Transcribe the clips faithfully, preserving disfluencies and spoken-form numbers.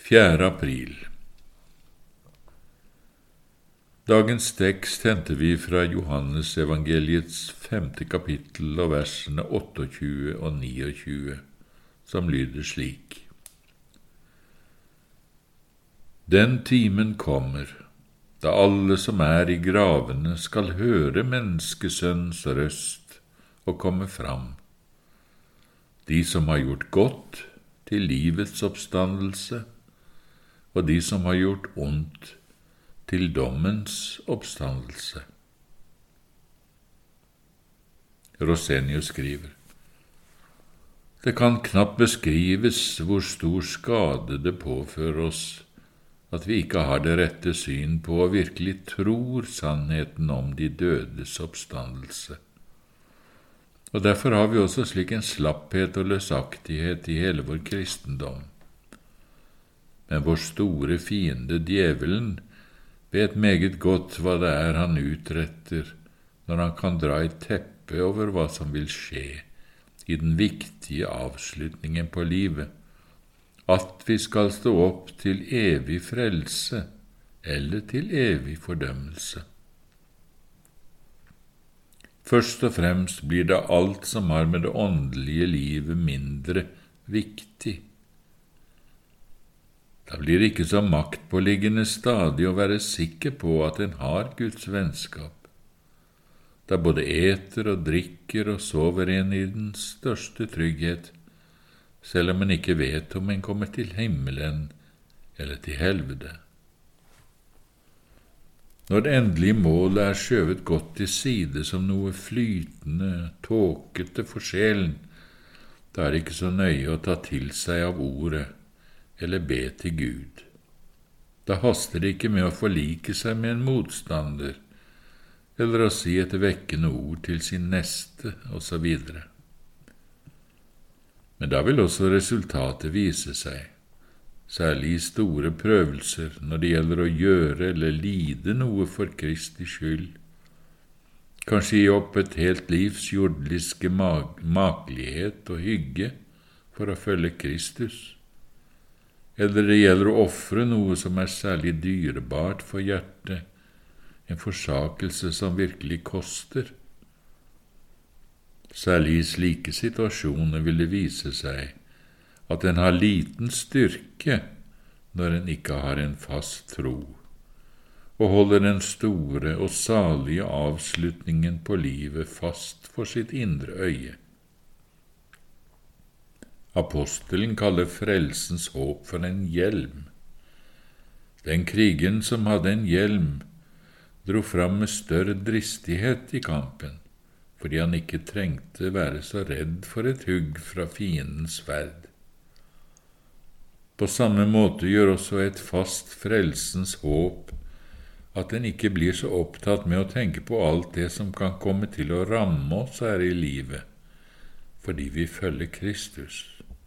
fjerde april. Dagens tekst henter vi fra Johannes evangeliets femte kapittel og versene tjueåtte og tjuenine, som lyder slik. Den timen kommer, da alle som er i gravene skal høre menneskesønns røst og komme fram. De som har gjort godt til livets oppstandelse, og de som har gjort ondt til dommens oppstandelse. Rosenius skriver: Det kan knapt beskrives hvor stor skade det påfører oss at vi ikke har det rette syn på og virkelig tror sannheten om de dødes oppstandelse. Og derfor har vi også slik en slapphet og løsaktighet i hele vår kristendom. Men vår store fiende, djevelen, vet meget godt hva det er han utretter når han kan dra et teppe over hva som vil skje i den viktige avslutningen på livet, at vi skal stå opp til evig frelse eller til evig fordømmelse. Først og fremst blir da alt som har med det åndelige livet mindre viktig. Da blir det ikke så maktpåliggende stadig å være sikker på at en har Guds vennskap. Da både eter og drikker og sover en i den største trygghet, selv om en ikke vet om en kommer til himmelen eller til helvete. Når det endelige målet er skjøvet godt til side som noe flytende, tåkete for sjelen, da er det ikke så nøye å ta til seg av ordet eller be til Gud. Da haster det ikke med å forlike seg med en motstander, eller å si et vekkende ord til sin neste, og så videre. Men da vil også resultatet vise seg, særlig i store prøvelser når det gjelder å gjøre eller lide noe for Kristi skyld, kanskje gi opp et helt livs jordiske makelighet og hygge for å følge Kristus, eller det gjelder å ofre noe som er særlig dyrebart for hjertet, en forsakelse som virkelig koster. Særlig i slike situasjoner vil det vise seg at en har liten styrke når en ikke har en fast tro, og holder den store og salige avslutningen på livet fast for sitt indre øye. Apostelen kaller frelsens håp for en hjelm. Den krigen som hadde en hjelm, dro fram med større dristighet i kampen, fordi han ikke trengte være så redd for et hugg fra fiendens sverd. På samme måte gjør også et fast frelsens håp at en ikke blir så opptatt med å tenke på alt det som kan komme til å ramme oss her i livet, fordi vi følger Kristus.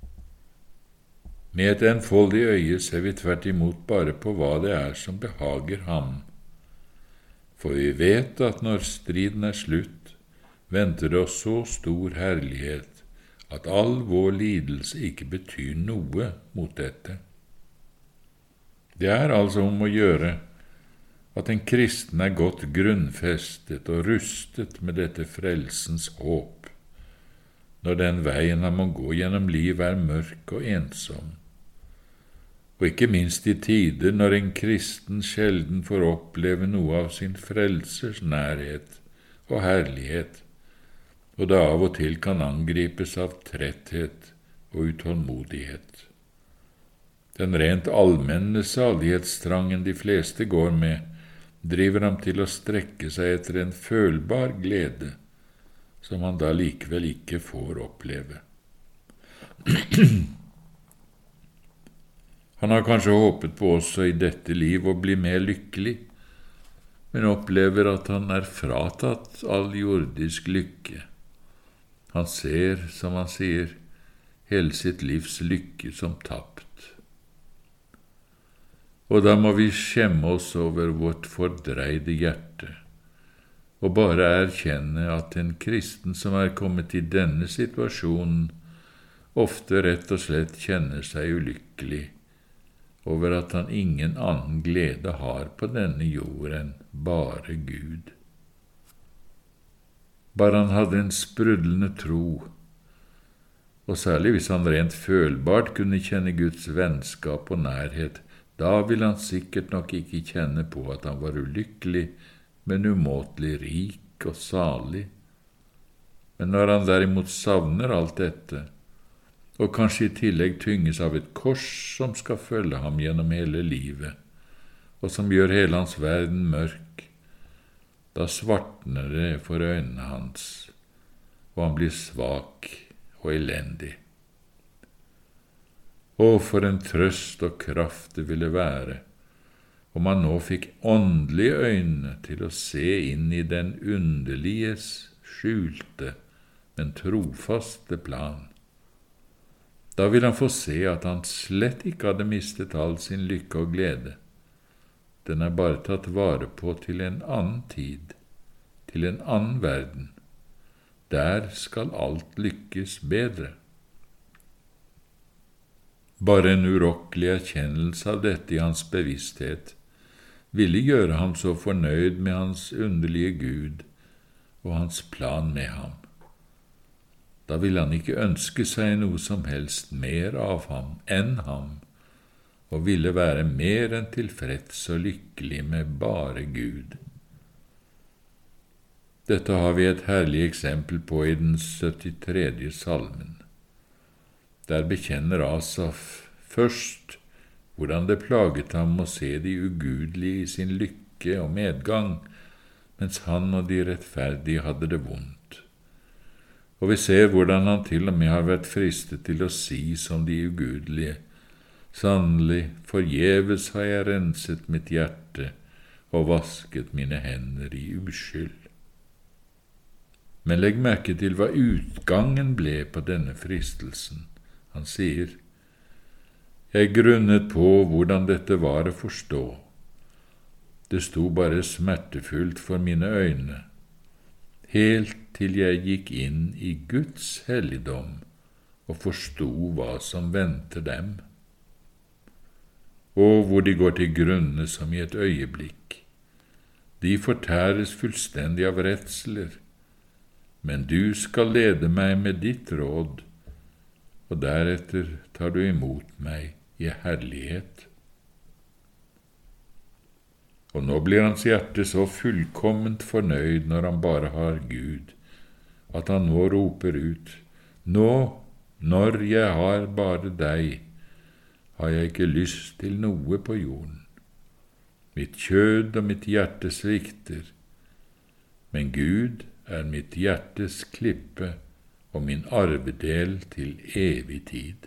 Med et enfoldig øye ser vi tvert imot bare på hva det er som behager ham, for vi vet at når striden er slutt, venter det oss så stor herlighet at all vår lidelse ikke betyr noe mot dette. Det er altså om å gjøre at en kristen er godt grunnfestet og rustet med dette frelsens håp, når den veien han må gå gjennom liv er mørk og ensom, og ikke minst i tider når en kristen sjelden får oppleve noe av sin frelsers nærhet og herlighet, og da av og til kan angripes av tretthet og utålmodighet. Den rent allmenne salighetstrangen de fleste går med, driver ham til å strekke seg etter en følbar glede, som han da likevel ikke får oppleve. Han har kanskje håpet på også i dette liv å bli mer lykkelig, men opplever at han er fratatt all jordisk lykke. Han ser, som han sier, hele sitt livs lykke som tapt. Og da må vi skjemme oss over vårt fordreide hjerte, og bare erkjenne at en kristen som er kommet i denne situasjonen, ofte rett og slett kjenner seg ulykkelig, over at han ingen annen glede har på denne jord enn bare Gud. Bare han hadde en sprudlende tro, og særlig hvis han rent følbart kunne kjenne Guds vennskap og nærhet, da ville han sikkert nok ikke kjenne på at han var ulykkelig, men umåtelig rik og salig. Men når han derimot savner alt dette, og kanskje i tillegg tynges av et kors som skal følge ham gjennom hele livet, og som gjør hele hans verden mørk, da svartner det for øynene hans, og han blir svak og elendig. Å, for en trøst og kraft det ville være, om han nå fikk åndelige øyne til å se inn i den underliges skjulte, men trofaste plan. Da vil han få se at han slett ikke hadde mistet all sin lykke og glede. Den er bare tatt vare på til en annen tid, til en annen verden. Der skal alt lykkes bedre. Bare en urokkelig erkjennelse av dette i hans bevissthet ville gjøre ham så fornøyd med hans underlige Gud og hans plan med ham. Da ville han ikke ønske seg noe som helst mer av ham enn ham, og ville være mer enn tilfreds og lykkelig med bare Gud. Dette har vi et herlig eksempel på i den syttitredje salmen. Der bekjenner Asaf først hvordan det plaget ham å se de ugudelige i sin lykke og medgang, mens han og de rettferdige hadde det vondt. Og vi ser hvordan han til og med har vært fristet til å si som de ugudelige: «Sannelig, forgjeves har jeg renset mitt hjerte og vasket mine hender i uskyld.» Men legg merke til hva utgangen ble på denne fristelsen. Han sier: «Jeg grunnet på hvordan dette var å forstå. Det sto bare smertefullt for mine øyne, helt til jeg gikk inn i Guds helligdom og forsto hva som venter dem. Og hvor de går til grunne som i et øyeblikk. De fortæres fullstendig av redsler, men du skal lede meg med ditt råd, og deretter tar du imot meg i herlighet.» Og nå blir hans hjerte så fullkomment fornøyd når han bare har Gud, at han nå roper ut: «Nå, når jeg har bare deg, har jeg ikke lyst til noe på jorden. Mitt kjød og mitt hjerte svikter, men Gud er mitt hjertes klippe og min arvedel til evig tid.»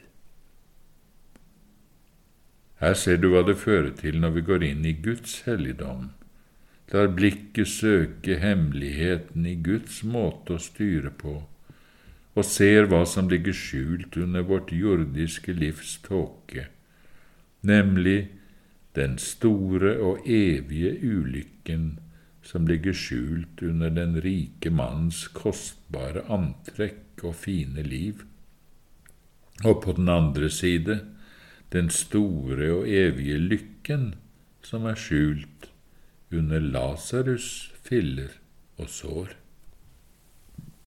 Her ser du hva det fører til når vi går inn i Guds helligdom, lar blikket søke hemmeligheten i Guds måte å styre på, og ser hva som ligger skjult under vårt jordiske livs tåke, nemlig den store og evige ulykken som ligger skjult under den rike mannens kostbare antrekk og fine liv, og på den andre side den store og evige lykken som er skjult under Lasarus' filler og sår.